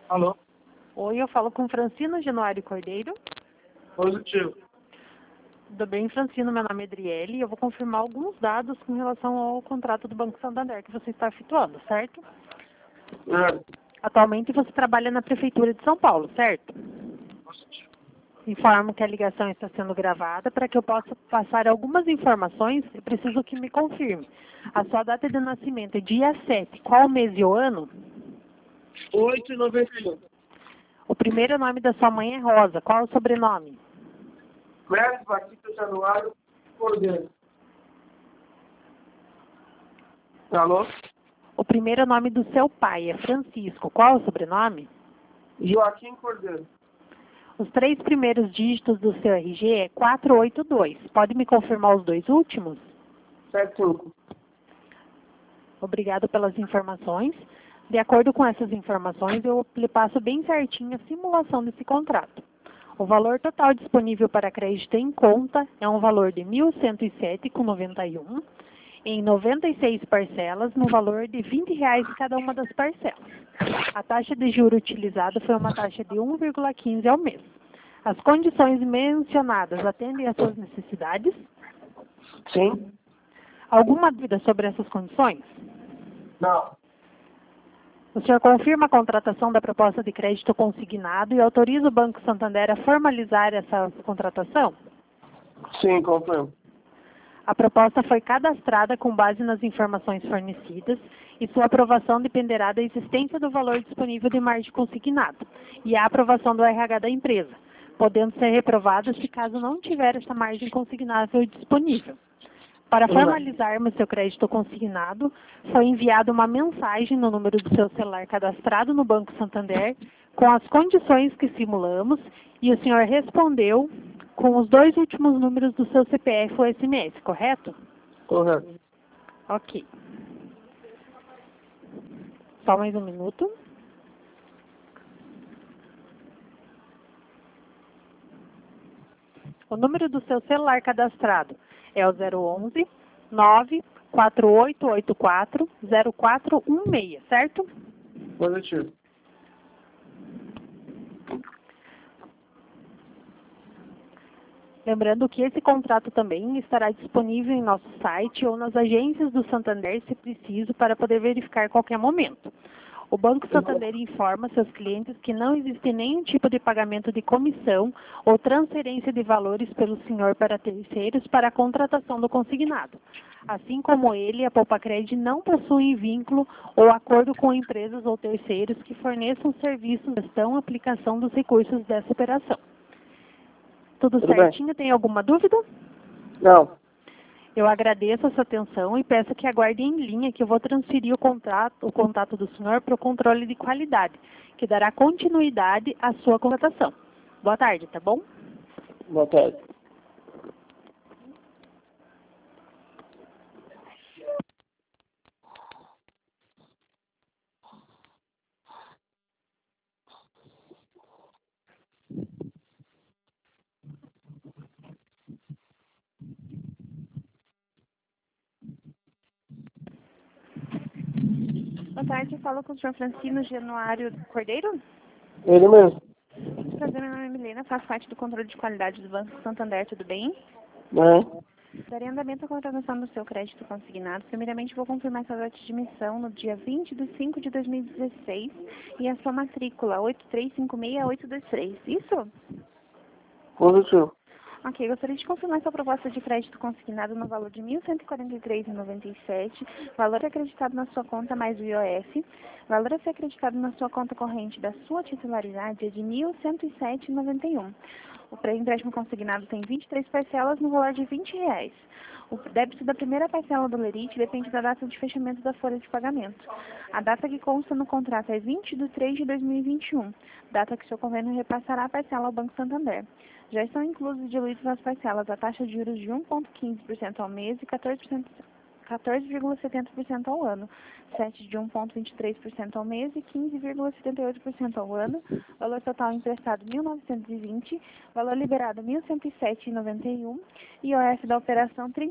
Alô? Oi, eu falo com Francino Januário Cordeiro. Positivo. Tudo bem, Francino? Meu nome é Adriele e eu vou confirmar alguns dados com relação ao contrato do Banco Santander que você está efetuando, certo? Atualmente você trabalha na Prefeitura de São Paulo, certo? Positivo. Informo que a ligação está sendo gravada. Para que eu possa passar algumas informações, eu preciso que me confirme. A sua data de nascimento é dia 7. Qual mês e o ano? 8,91. O primeiro nome da sua mãe é Rosa. Qual o sobrenome? Mestre Batista Januário Cordeiro. Alô? O primeiro nome do seu pai é Francisco. Qual o sobrenome? Joaquim Cordeiro. Os 3 primeiros dígitos do seu RG é 482. Pode me confirmar os 2 últimos? 75. Obrigado pelas informações. De acordo com essas informações, eu lhe passo bem certinho a simulação desse contrato. O valor total disponível para crédito em conta é um valor de R$ 1.107,91, em 96 parcelas, no valor de R$ 20 cada uma das parcelas. A taxa de juro utilizada foi uma taxa de 1,15 ao mês. As condições mencionadas atendem às suas necessidades? Sim? Alguma dúvida sobre essas condições? Não. O senhor confirma a contratação da proposta de crédito consignado e autoriza o Banco Santander a formalizar essa contratação? Sim, confirmo. A proposta foi cadastrada com base nas informações fornecidas e sua aprovação dependerá da existência do valor disponível de margem consignado e a aprovação do RH da empresa, podendo ser reprovada se caso não tiver essa margem consignável disponível. Para formalizarmos seu crédito consignado, foi enviada uma mensagem no número do seu celular cadastrado no Banco Santander com as condições que simulamos e o senhor respondeu com os 2 últimos números do seu CPF ou SMS, correto? Correto. Ok. Só mais um minuto. O número do seu celular cadastrado é o 011 94884 0416, certo? Positivo. Lembrando que esse contrato também estará disponível em nosso site ou nas agências do Santander, se preciso, para poder verificar a qualquer momento. O Banco Santander informa seus clientes que não existe nenhum tipo de pagamento de comissão ou transferência de valores pelo senhor para terceiros para a contratação do consignado. Assim como ele, a Poupacred não possui vínculo ou acordo com empresas ou terceiros que forneçam serviços de gestão e aplicação dos recursos dessa operação. Tudo certinho? Bem. Tem alguma dúvida? Não. Eu agradeço a sua atenção e peço que aguarde em linha que eu vou transferir o contato do senhor para o controle de qualidade, que dará continuidade à sua contratação. Boa tarde, tá bom? Boa tarde. Boa tarde, eu falo com o senhor Francino Januário Cordeiro. Ele mesmo. Muito prazer, meu nome é Milena, faço parte do controle de qualidade do Banco Santander, tudo bem? Darei andamento à contratação do seu crédito consignado. Primeiramente, vou confirmar sua data de emissão no dia 20 de 5 de 2016 e a sua matrícula 8356823. Isso? Positivo. Ok, gostaria de confirmar sua proposta de crédito consignado no valor de R$ 1.143,97, valor acreditado na sua conta mais o IOF, valor a ser acreditado na sua conta corrente da sua titularidade é de R$ 1.107,91. O empréstimo consignado tem 23 parcelas no valor de R$ 20. O débito da primeira parcela do lerite depende da data de fechamento da folha de pagamento. A data que consta no contrato é 20 de 3 de 2021, data que seu convênio repassará a parcela ao Banco Santander. Já estão inclusos e diluídos nas parcelas a taxa de juros de 1,15% ao mês e 14% 14,70% ao ano, CET de 1,23% ao mês e 15,78% ao ano, valor total emprestado 1.920, valor liberado 1.107,91, IOF da operação R$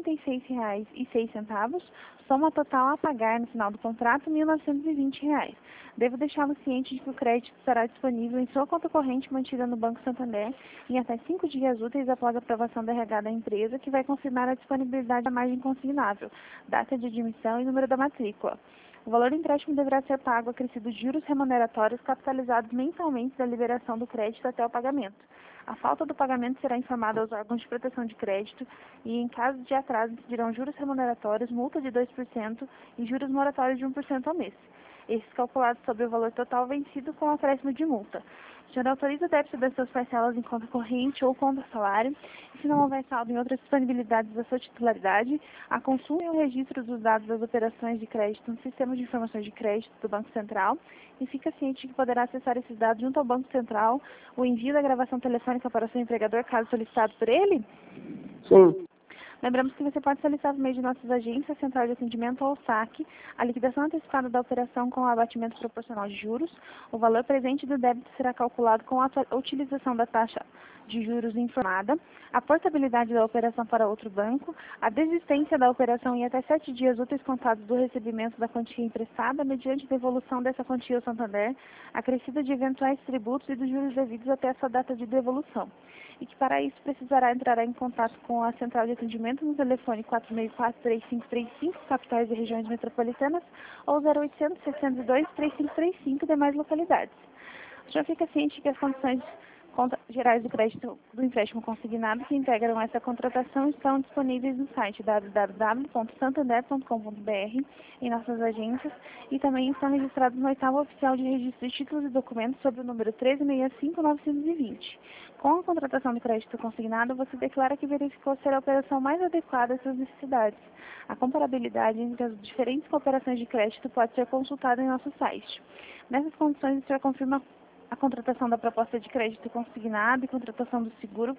36,06, soma total a pagar no final do contrato R$ 1.920. Devo deixá-lo ciente de que o crédito estará disponível em sua conta corrente mantida no Banco Santander em até 5 dias úteis após a aprovação da RH da empresa, que vai confirmar a disponibilidade da margem consignável, data de admissão e número da matrícula. O valor do empréstimo deverá ser pago acrescido de juros remuneratórios capitalizados mensalmente da liberação do crédito até o pagamento. A falta do pagamento será informada aos órgãos de proteção de crédito e, em caso de atraso, incidirão juros remuneratórios, multa de 2% e juros moratórios de 1% ao mês. Esses calculados sobre o valor total vencido com acréscimo de multa. O senhor autoriza o débito das suas parcelas em conta corrente ou conta salário, e se não houver saldo em outras disponibilidades da sua titularidade, a consulta e o registro dos dados das operações de crédito no Sistema de Informações de Crédito do Banco Central, e fica ciente de que poderá acessar esses dados junto ao Banco Central, o envio da gravação telefônica para o seu empregador, caso solicitado por ele? Sim. Lembramos que você pode solicitar por meio de nossas agências, central de atendimento ou saque, a liquidação antecipada da operação com o abatimento proporcional de juros. O valor presente do débito será calculado com a utilização da taxa de juros informada, a portabilidade da operação para outro banco, a desistência da operação em até 7 dias úteis contados do recebimento da quantia emprestada, mediante devolução dessa quantia ao Santander, acrescida de eventuais tributos e dos juros devidos até essa data de devolução. E que para isso precisará entrar em contato com a central de atendimento no telefone 464-3535, capitais e regiões metropolitanas, ou 0800-602-3535, demais localidades. O senhor fica ciente que as condições gerais do crédito do empréstimo consignado que integram essa contratação estão disponíveis no site www.santander.com.br, em nossas agências, e também estão registrados no 8º Oficial de Registro de Títulos e Documentos sob o número 1365-920. Com a contratação do crédito consignado, você declara que verificou ser a operação mais adequada às suas necessidades. A comparabilidade entre as diferentes operações de crédito pode ser consultada em nosso site. Nessas condições, o senhor confirma a contratação da proposta de crédito consignado e contratação do seguro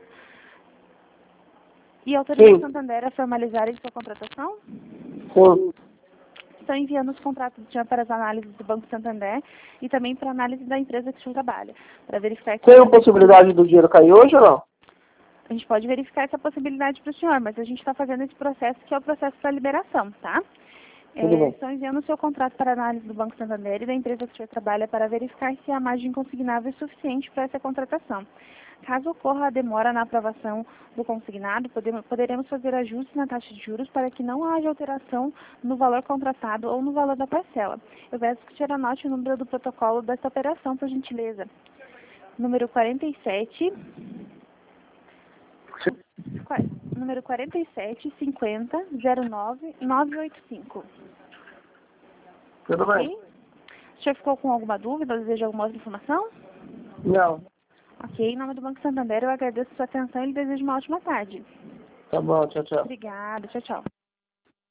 e autoriza o Santander a formalizar a sua contratação? Sim. Estão enviando os contratos do senhor para as análises do Banco Santander e também para a análise da empresa que o senhor trabalha, para verificar que... Tem a possibilidade do dinheiro cair hoje ou não? A gente pode verificar essa possibilidade para o senhor, mas a gente está fazendo esse processo que é o processo para liberação, tá? Estão enviando o seu contrato para análise do Banco Santander e da empresa que o senhor trabalha para verificar se a margem consignável é suficiente para essa contratação. Caso ocorra a demora na aprovação do consignado, poderemos fazer ajustes na taxa de juros para que não haja alteração no valor contratado ou no valor da parcela. Eu peço que o senhor anote o número do protocolo desta operação, por gentileza. Número 47... Número 47-50-09-985. Tudo bem. O senhor ficou com alguma dúvida ou deseja alguma outra informação? Não. Ok, em nome do Banco Santander, eu agradeço a sua atenção e lhe desejo uma ótima tarde. Tá bom, tchau, tchau. Obrigada, tchau, tchau.